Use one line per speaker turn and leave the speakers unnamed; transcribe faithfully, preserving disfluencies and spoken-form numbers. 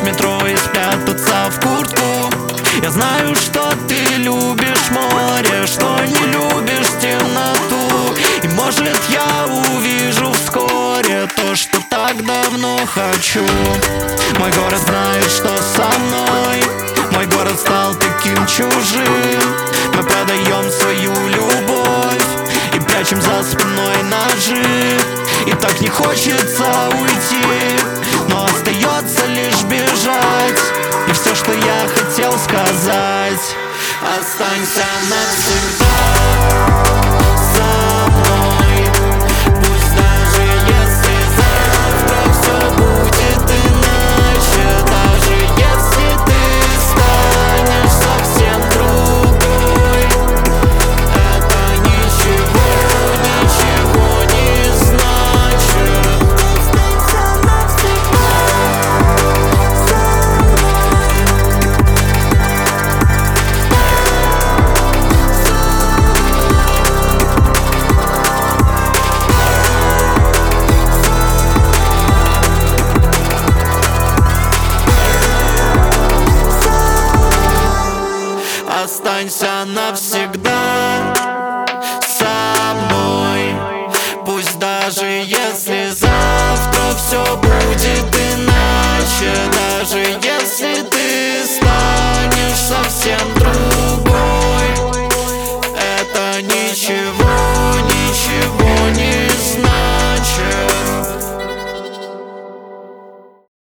метро и спрятаться в куртку. Я знаю, что ты любишь море, что не любишь темноту. И может я увижу вскоре то, что так давно хочу. Мой город знает, что со мной. Мой город стал таким чужим. Мы продаем свою любовь и прячем за спиной ножи. И так не хочется уйти, но остается лишь бежать. И все, что я хотел сказать: останься навсегда со мной. Пусть даже если завтра все будет иначе, даже если ты станешь совсем другой, это ничего, ничего не значит. Останься навсегда со Останься навсегда.